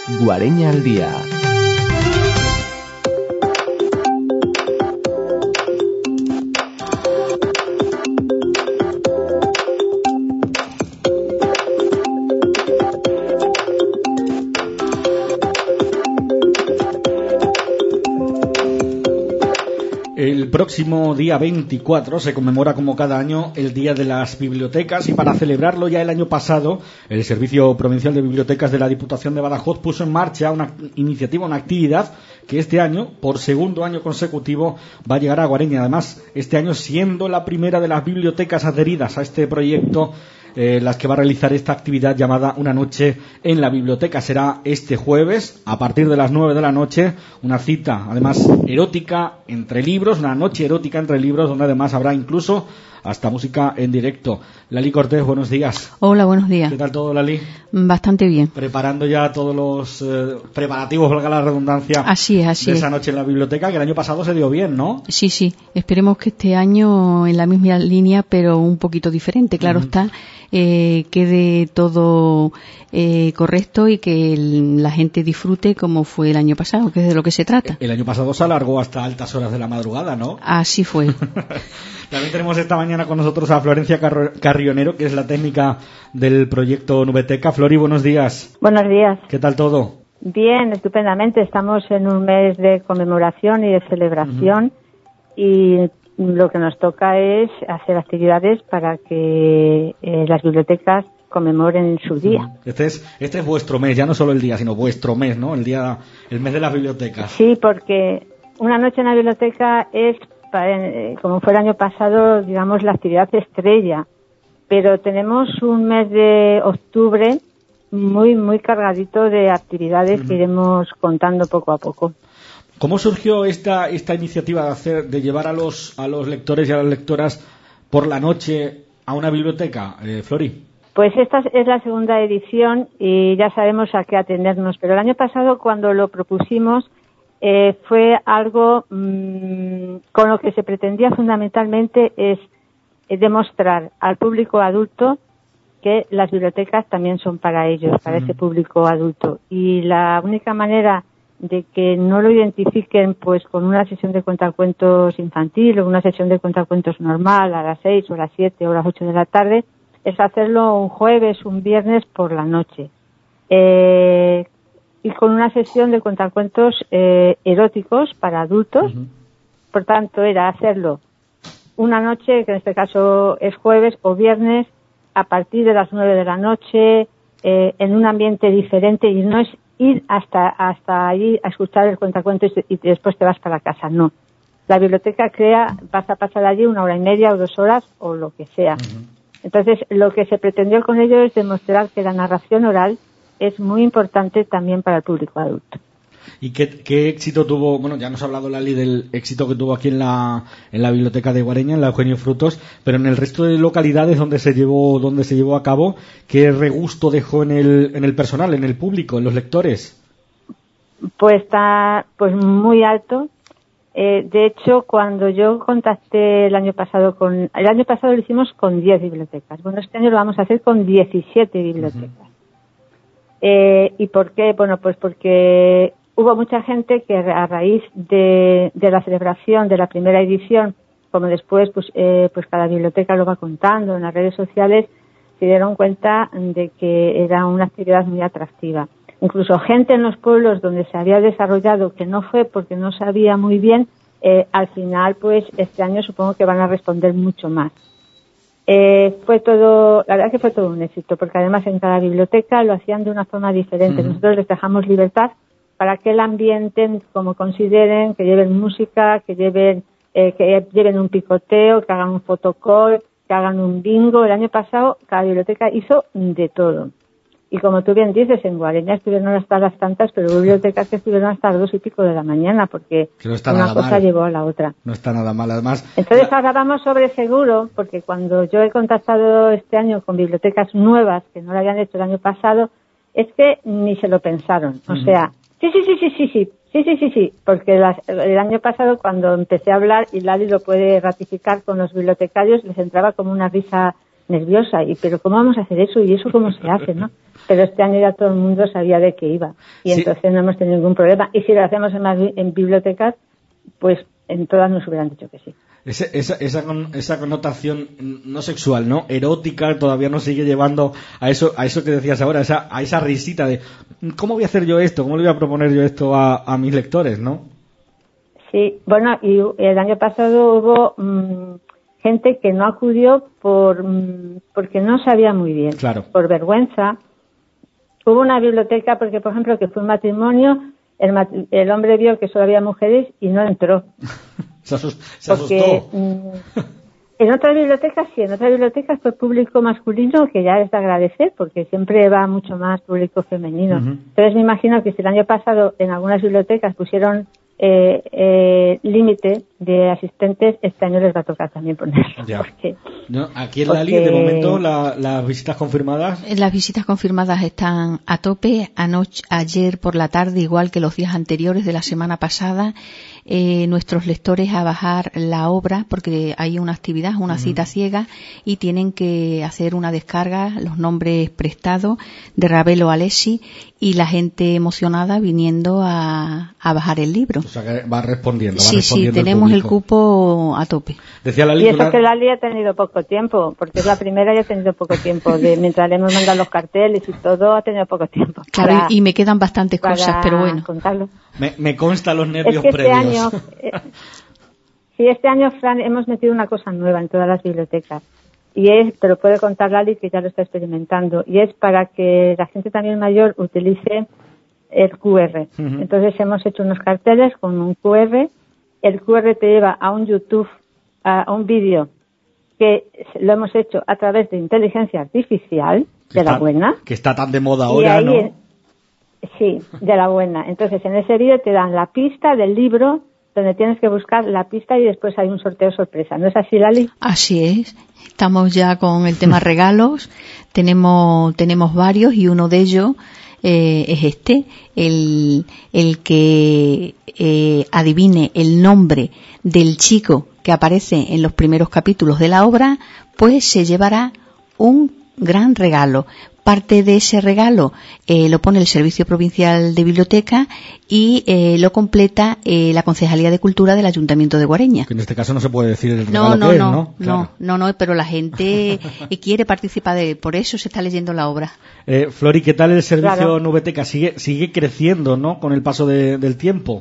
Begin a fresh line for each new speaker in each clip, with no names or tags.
Guareña al día.
El próximo día 24 se conmemora, como cada año, el Día de las Bibliotecas, y para celebrarlo, ya el año pasado el Servicio Provincial de Bibliotecas de la Diputación de Badajoz puso en marcha una iniciativa, una actividad que este año, por segundo año consecutivo, va a llegar a Guareña. Además, este año siendo la primera de las bibliotecas adheridas a este proyecto, las que va a realizar esta actividad llamada Una Noche en la Biblioteca. Será este jueves, a partir de las 9 de la noche, una cita, además, erótica entre libros, una noche erótica entre libros, donde además habrá incluso hasta música en directo. Lali Cortés, buenos días.
Hola, buenos días.
¿Qué tal todo, Lali?
Bastante bien.
Preparando ya todos los preparativos, valga la redundancia,
así es.
De esa noche en la biblioteca, que el año pasado se dio bien, ¿no?
Sí. Esperemos que este año en la misma línea, pero un poquito diferente. Claro está, quede todo correcto y que la gente disfrute como fue el año pasado, que es de lo que se trata.
El año pasado se alargó hasta altas horas de la madrugada, ¿no?
Así fue.
También tenemos esta mañana con nosotros a Florencia Carrionero, que es la técnica del proyecto Nubeteca. Flori, buenos días.
Buenos días.
¿Qué tal todo?
Bien, estupendamente. Estamos en un mes de conmemoración y de celebración, y lo que nos toca es hacer actividades para que las bibliotecas conmemoren su día.
Este es vuestro mes, ya no solo el día, sino vuestro mes, ¿no? El mes de las bibliotecas.
Sí, porque una noche en la biblioteca es, como fue el año pasado, digamos, la actividad estrella. Pero tenemos un mes de octubre muy, muy cargadito de actividades que iremos contando poco a poco.
¿Cómo surgió esta iniciativa de llevar a los lectores y a las lectoras por la noche a una biblioteca, Flori?
Pues esta es la segunda edición y ya sabemos a qué atendernos. Pero el año pasado, cuando lo propusimos, fue algo con lo que se pretendía fundamentalmente es demostrar al público adulto que las bibliotecas también son para ellos, para ese público adulto. Y la única manera de que no lo identifiquen pues con una sesión de cuentacuentos infantil o una sesión de cuentacuentos normal a las 6 o a las 7 o a las 8 de la tarde es hacerlo un jueves, un viernes por la noche. Y con una sesión de cuentacuentos eróticos para adultos. Por tanto, era hacerlo una noche, que en este caso es jueves o viernes, a partir de las 9 de la noche, en un ambiente diferente, y no es ir hasta allí a escuchar el cuentacuentos y después te vas para casa, no. La biblioteca vas a pasar allí 1 hora y media o 2 horas o lo que sea. Entonces, lo que se pretendió con ello es demostrar que la narración oral es muy importante también para el público adulto.
¿Y qué éxito tuvo? Bueno, ya nos ha hablado Lali del éxito que tuvo aquí en la biblioteca de Guareña, en la Eugenio Frutos, pero en el resto de localidades donde se llevó a cabo, ¿qué regusto dejó en el personal, en el público, en los lectores?
Pues está muy alto. De hecho, cuando yo contacté el año pasado lo hicimos con 10 bibliotecas. Bueno, este año lo vamos a hacer con 17 bibliotecas. ¿Y por qué? Bueno, pues porque hubo mucha gente que a raíz de la celebración de la primera edición, como después pues cada biblioteca lo va contando en las redes sociales, se dieron cuenta de que era una actividad muy atractiva. Incluso gente en los pueblos donde se había desarrollado que no fue porque no sabía muy bien, al final pues este año supongo que van a responder mucho más. La verdad que fue todo un éxito, porque además en cada biblioteca lo hacían de una forma diferente. Nosotros les dejamos libertad para que la ambienten como consideren, que lleven música, que lleven un picoteo, que hagan un photocall, que hagan un bingo. El año pasado cada biblioteca hizo de todo. Y como tú bien dices, en Guareña estuvieron hasta las tantas, pero hubo bibliotecas que estuvieron hasta las 2 y pico de la mañana, porque una cosa llevó a la otra.
No está nada mal, además.
Entonces ahora vamos sobre seguro, porque cuando yo he contactado este año con bibliotecas nuevas que no lo habían hecho el año pasado, es que ni se lo pensaron. O sea, sí, porque el año pasado cuando empecé a hablar, y Lali lo puede ratificar con los bibliotecarios, les entraba como una risa nerviosa, pero ¿cómo vamos a hacer eso? ¿Y eso cómo se hace, no? Pero este año ya todo el mundo sabía de qué iba y sí. Entonces no hemos tenido ningún problema. Y si lo hacemos en bibliotecas, pues en todas nos hubieran dicho que sí.
Esa connotación no sexual, ¿no? Erótica todavía nos sigue llevando a eso que decías ahora, a esa risita de ¿cómo voy a hacer yo esto? ¿Cómo le voy a proponer yo esto a mis lectores, no?
Sí, bueno, y el año pasado hubo gente que no acudió porque no sabía muy bien,
claro.
Por vergüenza. Hubo una biblioteca porque, por ejemplo, que fue un matrimonio, el hombre vio que solo había mujeres y no entró.
Se asustó.
Porque en otras bibliotecas fue público masculino, que ya es de agradecer, porque siempre va mucho más público femenino.
Uh-huh.
Entonces me imagino que si el año pasado en algunas bibliotecas pusieron límite de asistentes, este año les va a tocar también ponerlo.
Ya. No, aquí en Lali, de momento, las visitas confirmadas.
Las visitas confirmadas están a tope. Ayer por la tarde, igual que los días anteriores de la semana pasada, nuestros lectores a bajar la obra, porque hay una actividad, una cita ciega, y tienen que hacer una descarga, los nombres prestados de Ravelo Alessi, y la gente emocionada viniendo a bajar el libro.
O sea que va respondiendo.
Sí, tenemos el cupo a tope.
Decía Lali,
y eso que Lali ha tenido poco tiempo, porque es la primera y ha tenido poco tiempo. Mientras le hemos mandado los carteles y todo, ha tenido poco tiempo.
Claro, y me quedan bastantes cosas, pero bueno.
Contarlo.
Me consta los nervios
previos. Este año, Fran, hemos metido una cosa nueva en todas las bibliotecas. Y te lo puede contar Lali, que ya lo está experimentando. Y es para que la gente también mayor utilice el QR. Uh-huh. Entonces hemos hecho unos carteles con un QR. El QR te lleva a un YouTube, a un vídeo que lo hemos hecho a través de inteligencia artificial, la buena.
Que está tan de moda ahora,
ahí,
¿no?
Sí, de la buena. Entonces en ese vídeo te dan la pista del libro, donde tienes que buscar la pista y después hay un sorteo sorpresa. ¿No es así, Lali?
Así es. Estamos ya con el tema regalos. Tenemos varios y uno de ellos es el que adivine el nombre del chico que aparece en los primeros capítulos de la obra, pues se llevará un gran regalo. Parte de ese regalo lo pone el Servicio Provincial de Biblioteca y lo completa la Concejalía de Cultura del Ayuntamiento de Guareña.
Que en este caso no se puede decir el regalo que es, ¿no?
Claro. No, pero la gente quiere participar por eso se está leyendo la obra.
Flori, ¿qué tal el servicio Nubeteca? Sigue creciendo, ¿no? Con el paso del tiempo.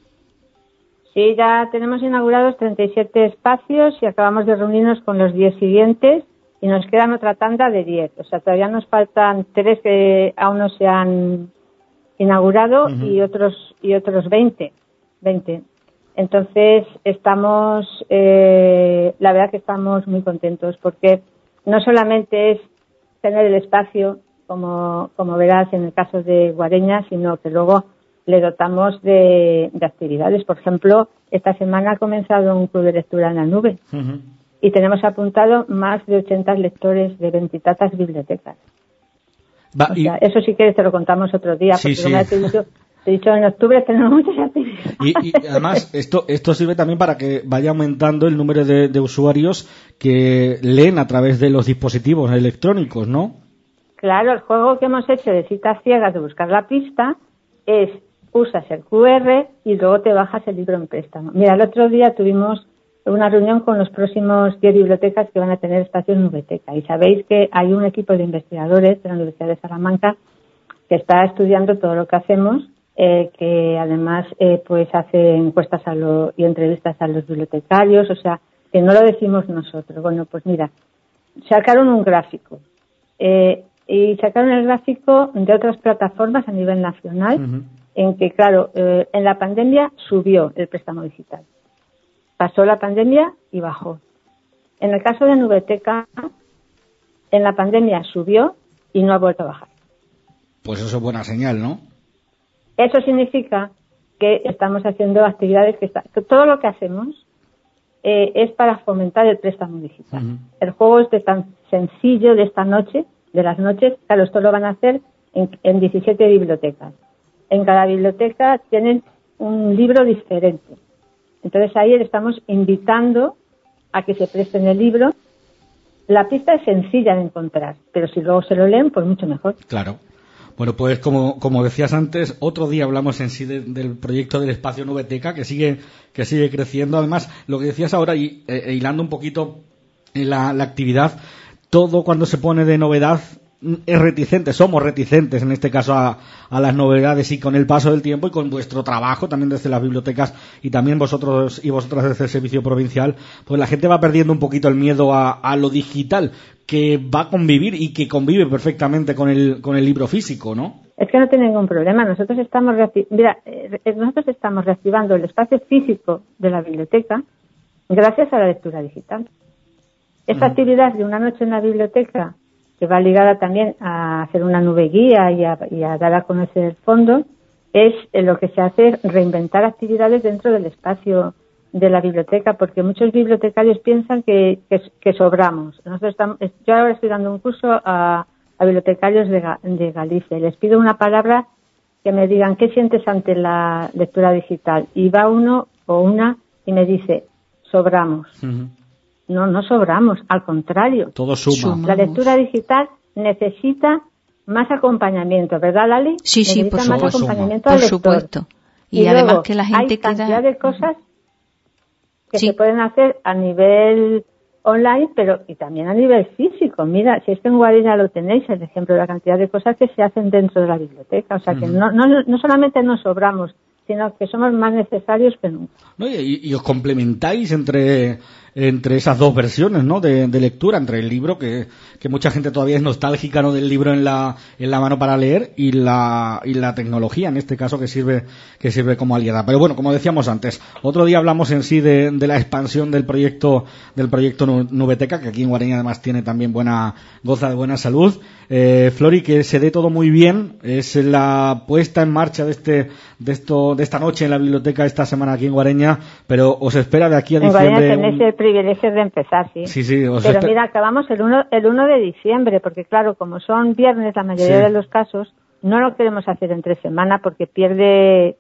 Sí, ya tenemos inaugurados 37 espacios y acabamos de reunirnos con los 10 siguientes. Y nos quedan otra tanda de 10. O sea, todavía nos faltan 3 que aún no se han inaugurado uh-huh. y otros 20. Entonces, estamos, la verdad que estamos muy contentos porque no solamente es tener el espacio, como verás en el caso de Guareña, sino que luego le dotamos de actividades. Por ejemplo, esta semana ha comenzado un club de lectura en la nube. Uh-huh. Y tenemos apuntado más de 80 lectores de 20 bibliotecas. Eso sí que te lo contamos otro día, porque como te he dicho, en octubre tenemos muchas actividades.
Y además, esto sirve también para que vaya aumentando el número de usuarios que leen a través de los dispositivos electrónicos, ¿no?
Claro, el juego que hemos hecho de citas ciegas de buscar la pista es, usas el QR y luego te bajas el libro en préstamo. Mira, el otro día tuvimos una reunión con los próximos 10 bibliotecas que van a tener espacios Nubeteca. Y sabéis que hay un equipo de investigadores de la Universidad de Salamanca que está estudiando todo lo que hacemos, que además pues hace encuestas y entrevistas a los bibliotecarios, o sea, que no lo decimos nosotros. Bueno, pues mira, sacaron un gráfico y sacaron el gráfico de otras plataformas a nivel nacional uh-huh. en que, claro, en la pandemia subió el préstamo digital. Pasó la pandemia y bajó. En el caso de Nubeteca, en la pandemia subió y no ha vuelto a bajar.
Pues eso es buena señal, ¿no?
Eso significa que estamos haciendo actividades que todo lo que hacemos es para fomentar el préstamo digital. Uh-huh. El juego es tan sencillo de esta noche, de las noches. Claro, esto lo van a hacer en 17 bibliotecas. En cada biblioteca tienen un libro diferente. Entonces ahí le estamos invitando a que se presten el libro la pista es sencilla de encontrar, pero si luego se lo leen, pues mucho mejor.
Claro. Bueno, pues como decías antes, otro día hablamos en sí del proyecto del espacio Nubeteca, que sigue creciendo. Además, lo que decías ahora, y hilando un poquito en la actividad, todo cuando se pone de novedad es reticente, somos reticentes en este caso a las novedades, y con el paso del tiempo y con vuestro trabajo también desde las bibliotecas y también vosotros y vosotras desde el servicio provincial, pues la gente va perdiendo un poquito el miedo a lo digital, que va a convivir y que convive perfectamente con el libro físico, ¿no?
Es que no tiene ningún problema. Nosotros estamos reactivando el espacio físico de la biblioteca gracias a la lectura digital. Esta actividad de una noche en la biblioteca, que va ligada también a hacer una nube guía y a dar a conocer el fondo, es lo que se hace es reinventar actividades dentro del espacio de la biblioteca, porque muchos bibliotecarios piensan que sobramos. Yo ahora estoy dando un curso a bibliotecarios de Galicia y les pido una palabra que me digan qué sientes ante la lectura digital, y va uno o una y me dice sobramos. Uh-huh. No sobramos, al contrario.
Todo suma.
La lectura digital necesita más acompañamiento, ¿verdad, Lali?
Sí,
necesita
por
más
supuesto.
acompañamiento al lector.
Por supuesto. Y
luego,
además que la gente
hay cantidad de cosas que se pueden hacer a nivel online, pero y también a nivel físico. Mira, si es que en Guarella lo tenéis, el ejemplo de la cantidad de cosas que se hacen dentro de la biblioteca. O sea, que no solamente nos sobramos, sino que somos más necesarios que nunca.
No, y os complementáis entre esas dos versiones, ¿no? De lectura, entre el libro, que mucha gente todavía es nostálgica, ¿no? Del libro en la mano para leer, y la tecnología, en este caso, que sirve como aliada. Pero bueno, como decíamos antes, otro día hablamos en sí de la expansión del proyecto Nubeteca, que aquí en Guareña además tiene también goza de buena salud. Flori, que se dé todo muy bien, es la puesta en marcha de esta noche en la biblioteca esta semana aquí en Guareña, pero os espera de aquí a diciembre.
En Guareña tenéis el privilegio de empezar, sí.
Sí,
pero mira, acabamos el 1 de diciembre, porque claro, como son viernes la mayoría de los casos, no lo queremos hacer entre semana porque pierde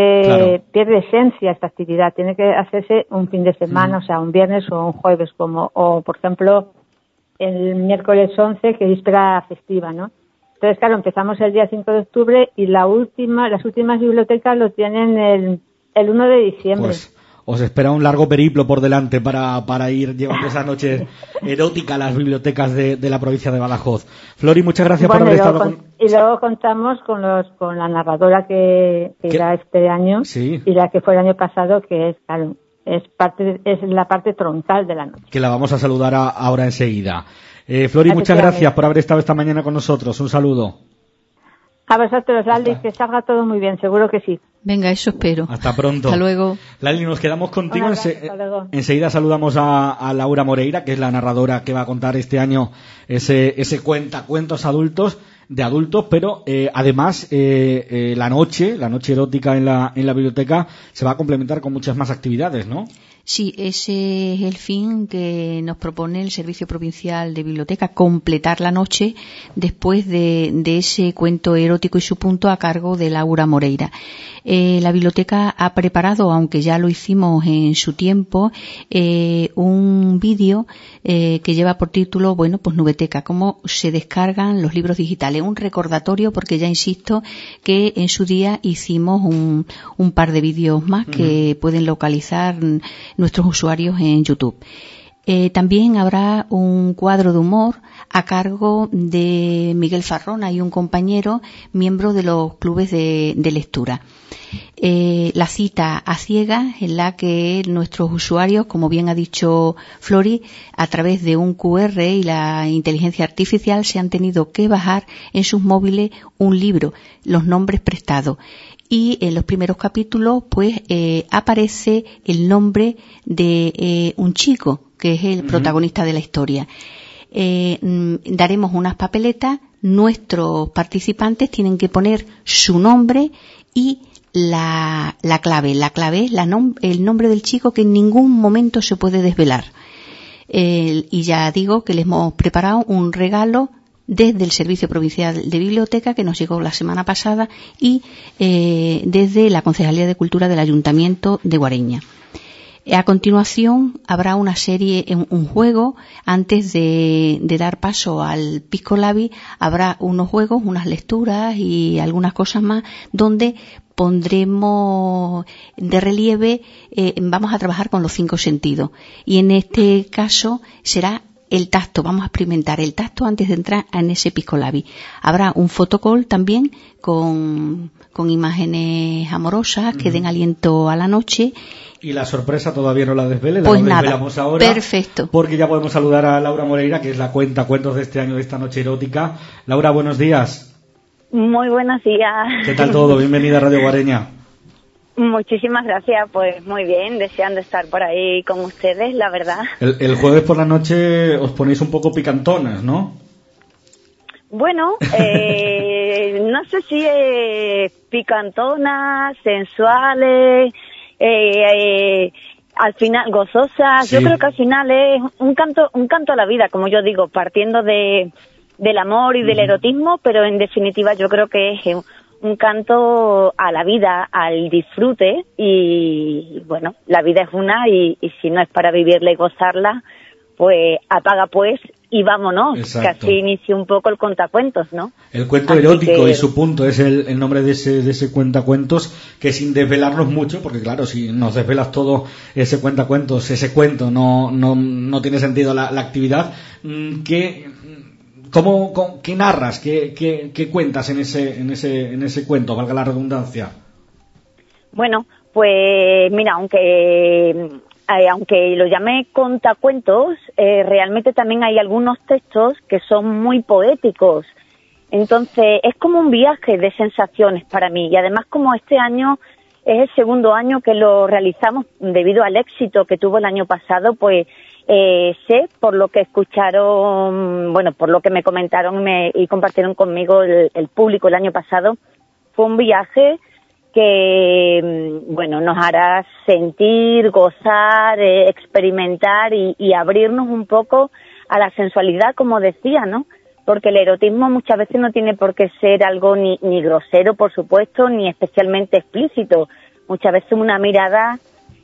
esencia esta actividad. Tiene que hacerse un fin de semana, o sea, un viernes o un jueves, o por ejemplo el miércoles 11, que es víspera festiva, ¿no? Entonces, claro, empezamos el día 5 de octubre y las últimas bibliotecas lo tienen el 1 de diciembre.
Pues os espera un largo periplo por delante para ir llevando esa noche erótica a las bibliotecas de la provincia de Badajoz. Flori, muchas gracias por haber estado
y luego contamos con la narradora que irá este año,
sí,
y la que fue el año pasado, que es, claro, es la parte troncal de la noche.
Que la vamos a saludar ahora enseguida. Flori, muchas gracias por haber estado esta mañana con nosotros. Un saludo.
A vosotros, Lali, que salga todo muy bien, seguro que sí.
Venga, eso espero.
Hasta pronto.
Hasta luego.
Lali, nos quedamos contigo. Enseguida saludamos a Laura Moreira, que es la narradora que va a contar este año ese cuentacuentos de adultos, pero además la noche erótica en la biblioteca se va a complementar con muchas más actividades, ¿no?
Sí, ese es el fin que nos propone el Servicio Provincial de Biblioteca, completar la noche después de ese cuento erótico y su punto a cargo de Laura Moreira. La biblioteca ha preparado, aunque ya lo hicimos en su tiempo, un vídeo que lleva por título, pues Nubeteca, cómo se descargan los libros digitales. Un recordatorio, porque ya insisto que en su día hicimos un par de vídeos más que pueden localizar nuestros usuarios en YouTube. También habrá un cuadro de humor a cargo de Miguel Farrona y un compañero, miembro de los clubes de lectura. La cita a ciegas, en la que nuestros usuarios, como bien ha dicho Flori, a través de un QR y la inteligencia artificial se han tenido que bajar en sus móviles un libro, los nombres prestados. Y en los primeros capítulos aparece el nombre de un chico que es el protagonista de la historia. Daremos unas papeletas, nuestros participantes tienen que poner su nombre y la clave. La clave es el nombre del chico, que en ningún momento se puede desvelar. Y ya digo que les hemos preparado un regalo desde el Servicio Provincial de Biblioteca, que nos llegó la semana pasada, y desde la Concejalía de Cultura del Ayuntamiento de Guareña. A continuación habrá una serie, un juego, antes de dar paso al Pisco Labi, habrá unos juegos, unas lecturas y algunas cosas más, donde pondremos de relieve, vamos a trabajar con los 5 sentidos. Y en este caso será el tacto, vamos a experimentar el tacto antes de entrar en ese Pisco Labi. Habrá un photocall también con imágenes amorosas que den aliento a la noche.
Y la sorpresa todavía no la desvele,
pues
la
nada,
desvelamos ahora.
Perfecto.
Porque ya podemos saludar a Laura Moreira, que es la cuentacuentos de este año, de esta noche erótica. Laura, buenos días.
Muy buenos días.
¿Qué tal todo? Bienvenida a Radio Guareña.
Muchísimas gracias, pues muy bien, deseando estar por ahí con ustedes, la verdad.
El jueves por la noche os ponéis un poco picantonas, ¿no?
Bueno, no sé si picantonas, sensuales, al final gozosas. Sí. Yo creo que al final es un canto a la vida, como yo digo, partiendo del amor y del erotismo, pero en definitiva yo creo que es un canto a la vida, al disfrute, y bueno, la vida es una, y si no es para vivirla y gozarla, pues apaga pues y vámonos. Exacto. Que así inicia un poco el contacuentos, ¿no?
El cuento erótico y su punto es el nombre de ese cuentacuentos, que sin desvelarnos mucho, porque claro, si nos desvelas todo ese cuentacuentos, ese cuento, no tiene sentido la actividad. ¿Qué narras? ¿Qué cuentas en ese cuento, valga la redundancia?
Bueno, pues mira, aunque lo llamé contacuentos, realmente también hay algunos textos que son muy poéticos. Entonces, es como un viaje de sensaciones para mí. Y además, como este año es el segundo año que lo realizamos debido al éxito que tuvo el año pasado, pues sé, por lo que escucharon, bueno, por lo que me comentaron y compartieron conmigo el público el año pasado, fue un viaje que, bueno, nos hará sentir, gozar, experimentar y abrirnos un poco a la sensualidad, como decía, ¿no? Porque el erotismo muchas veces no tiene por qué ser algo ni grosero, por supuesto, ni especialmente explícito. Muchas veces una mirada,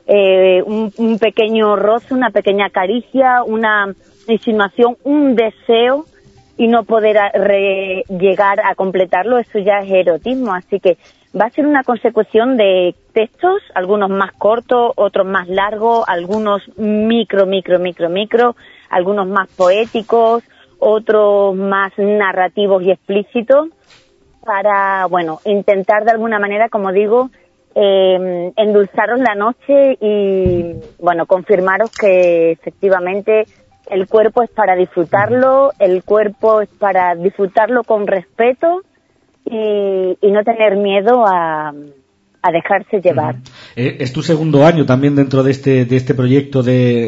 un pequeño roce, una pequeña caricia, una insinuación, un deseo, y no poder llegar a completarlo, eso ya es erotismo. Así que va a ser una consecución de textos, algunos más cortos, otros más largos, algunos micro, algunos más poéticos, otros más narrativos y explícitos, para, bueno, intentar de alguna manera, como digo, endulzaros la noche y, bueno, confirmaros que efectivamente el cuerpo es para disfrutarlo, el cuerpo es para disfrutarlo con respeto y no tener miedo a dejarse llevar.
Es tu segundo año también dentro de este proyecto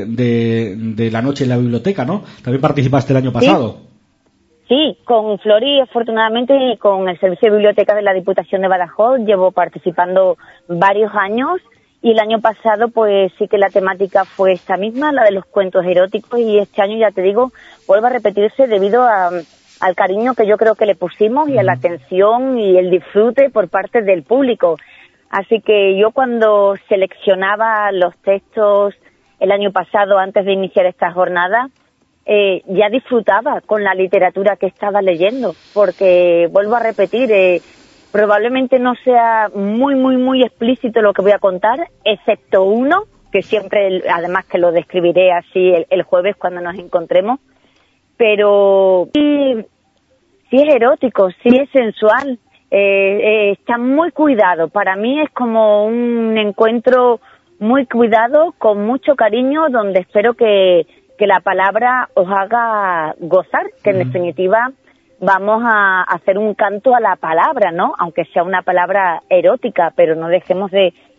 de la noche en la biblioteca, ¿no? También participaste el año pasado.
Sí, con Flori, afortunadamente, y con el Servicio de Biblioteca de la Diputación de Badajoz llevo participando varios años, y el año pasado pues sí que la temática fue esta misma, la de los cuentos eróticos, y este año, ya te digo, vuelve a repetirse debido al cariño que yo creo que le pusimos y a la atención y el disfrute por parte del público. Así que yo, cuando seleccionaba los textos el año pasado antes de iniciar esta jornada, ya disfrutaba con la literatura que estaba leyendo, porque vuelvo a repetir, probablemente no sea muy explícito lo que voy a contar, excepto uno, que siempre, además que lo describiré así el jueves cuando nos encontremos, pero sí es erótico, sí es sensual, está muy cuidado. Para mí es como un encuentro muy cuidado, con mucho cariño, donde espero que la palabra os haga gozar, que en definitiva vamos a hacer un canto a la palabra, ¿no? Aunque sea una palabra erótica, pero no dejemos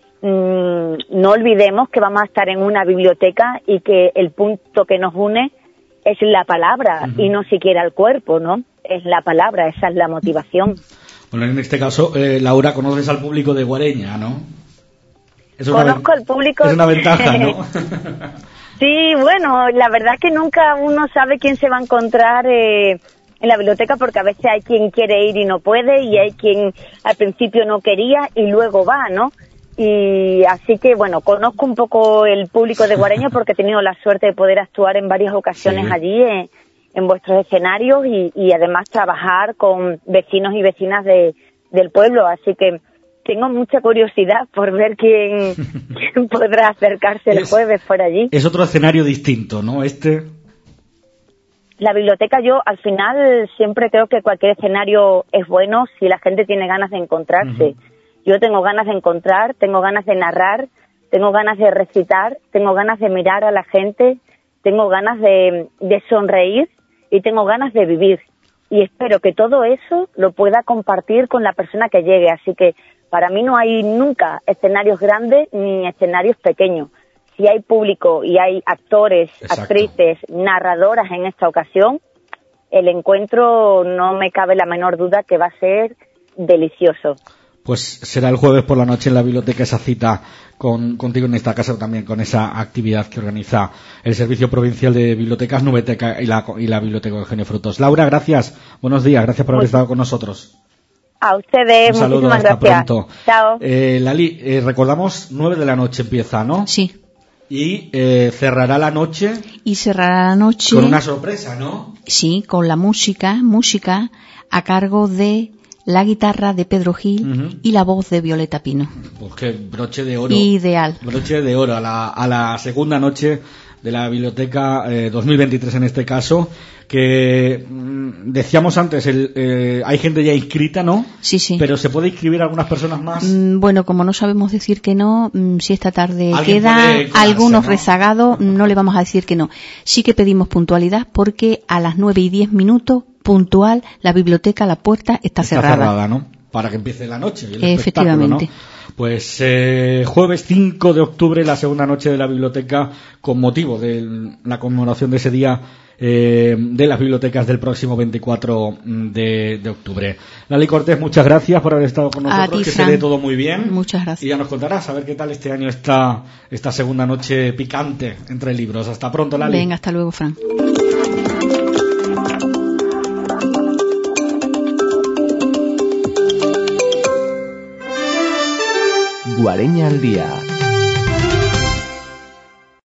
no olvidemos que vamos a estar en una biblioteca y que el punto que nos une es la palabra y no siquiera el cuerpo, ¿no? Es la palabra, esa es la motivación.
Bueno, en este caso, Laura, conoces al público de Guareña, ¿no?
Conozco al público.
Es una ventaja, ¿no?
Sí, bueno, la verdad es que nunca uno sabe quién se va a encontrar en la biblioteca, porque a veces hay quien quiere ir y no puede, y hay quien al principio no quería y luego va, ¿no? Y así que, bueno, conozco un poco el público de Guareño porque he tenido la suerte de poder actuar en varias ocasiones allí en vuestros escenarios y además trabajar con vecinos y vecinas del pueblo. Así que tengo mucha curiosidad por ver quién podrá acercarse el jueves por allí.
Es otro escenario distinto, ¿no?
La biblioteca, yo al final siempre creo que cualquier escenario es bueno si la gente tiene ganas de encontrarse. Yo tengo ganas de encontrar, tengo ganas de narrar, tengo ganas de recitar, tengo ganas de mirar a la gente, tengo ganas de sonreír y tengo ganas de vivir. Y espero que todo eso lo pueda compartir con la persona que llegue. Así que para mí no hay nunca escenarios grandes ni escenarios pequeños. Si hay público y hay actores, actrices, narradoras en esta ocasión, el encuentro no me cabe la menor duda que va a ser delicioso.
Pues será el jueves por la noche en la biblioteca esa cita contigo en esta casa, también con esa actividad que organiza el Servicio Provincial de Bibliotecas, Nubeteca y la Biblioteca Eugenio Frutos. Laura, gracias. Buenos días. Gracias por haber estado con nosotros.
A ustedes,
un saludo,
muchísimas
hasta
gracias.
Pronto.
Chao.
Lali, recordamos 9 de la noche empieza, ¿no?
Sí.
Y cerrará la noche.
Y cerrará la noche.
Con una sorpresa, ¿no?
Sí, con la música a cargo de la guitarra de Pedro Gil y la voz de Violeta Pino.
Pues qué broche de oro.
Ideal.
Broche de oro a la segunda noche de la biblioteca 2023 en este caso, que decíamos antes, hay gente ya inscrita, ¿no?
Sí.
Pero ¿se puede inscribir algunas personas más?
Bueno, como no sabemos decir que no, si esta tarde
queda
algunos rezagados, no le vamos a decir que no. Sí que pedimos puntualidad porque a las 9:10 puntual, la biblioteca, la puerta está cerrada,
¿no? Para que empiece la noche. El
efectivamente.
¿no? Pues jueves 5 de octubre, la segunda noche de la biblioteca, con motivo de la conmemoración de ese día de las bibliotecas del próximo 24 de octubre. Lali Cortés, muchas gracias por haber estado con nosotros.
A ti,
que
Fran.
se dé todo muy bien.
Muchas gracias.
Y ya nos contarás a ver qué tal este año esta segunda noche picante entre libros. Hasta pronto, Lali.
Venga, hasta luego, Fran.
Guareña al día.